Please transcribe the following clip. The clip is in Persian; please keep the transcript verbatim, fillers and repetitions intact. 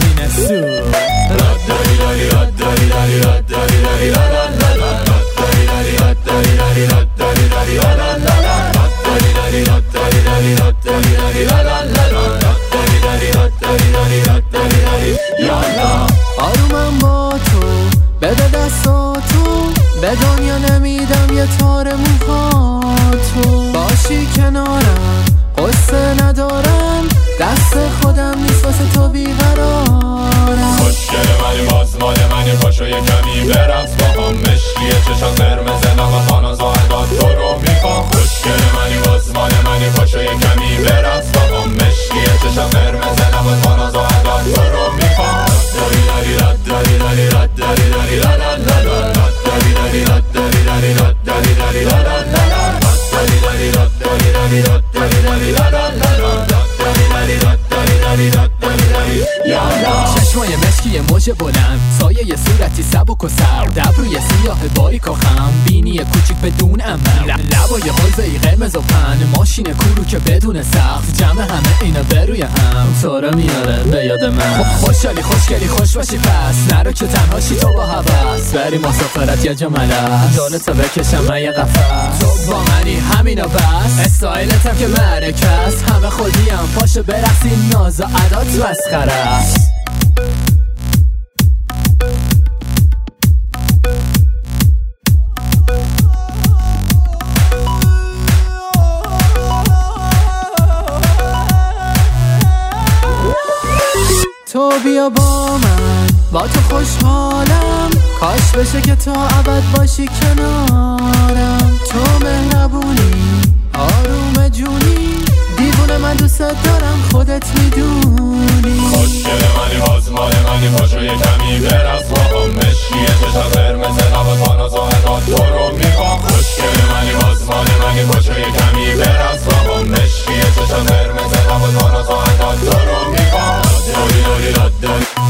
زمین سو راد داری داری راد داری داری راد داری داری لا لا لا لا راد داری داری راد داری داری راد داری داری لا لا لا لا راد داری داری راد داری داری راد داری داری لا لا لا لا راد داری داری راد داری داری راد داری داری یالا. آرومم با تو بده دستاتو به دنیا نمیدم یه تار موهاتو باشی کنارم قصه ندارم دست خودم نیست واسه تو بیقرارم. خوشگل منی باز مال منی پاشو یه کمی برقص با هم مشکیه چشم قرمز لب خاناز و عداد تو رو میخوام. خوشگل منی باز مال منی پاشو یه کمی برقص با هم مشکیه چشم قرمز لب خاناز و عداد تو رو میخوام. داری داری رد داری داری رد داری داری لا لا لا لا رد داری داری رد داری داری رد داری داری لا لا لا لا رد داری داری رد داری داری رد داری داری لا لا لا لا رد داری داری رد داری داری رد داری داری یالا. چشمای مشکی موج بلند سایه یه صورتی سبک و سرد ابروی سیاه باریک و خم بینی کوچیک بدون عمل لبای حوزه‌ای قرمز و پن ماشین کورو که بدون سقف جمع همه اینا بروی هم تو رو میاره به یاد من. خوشحالی خوشگلی خوش باشی پس نرو که تنهاشی تو با هوس بری مسافرت یا جملت جانتو بکشم من یه قفس تو با منی همینا بس استایلتم که معرکه است همه خودیم پاشو برقصی ناز و عدات مسخره است. تو بیا با من با تو خوشحالم کاش بشه که تو ابد باشی کنارم. تو مهربونی آروم جونی دیوونه من دوست دارم خودت میدونی. خوشگل منی باز مال منی پاشو یه کمی برقص با هم مشکیه چشم قرمز لب خاناز و عداد تو رو میخوام. خوشگل منی باز مال منی پاشو یه کمی برقص با هم مشکیه چشم قرمز لب خاناز و عداد تو رو میخوام. داری داری داری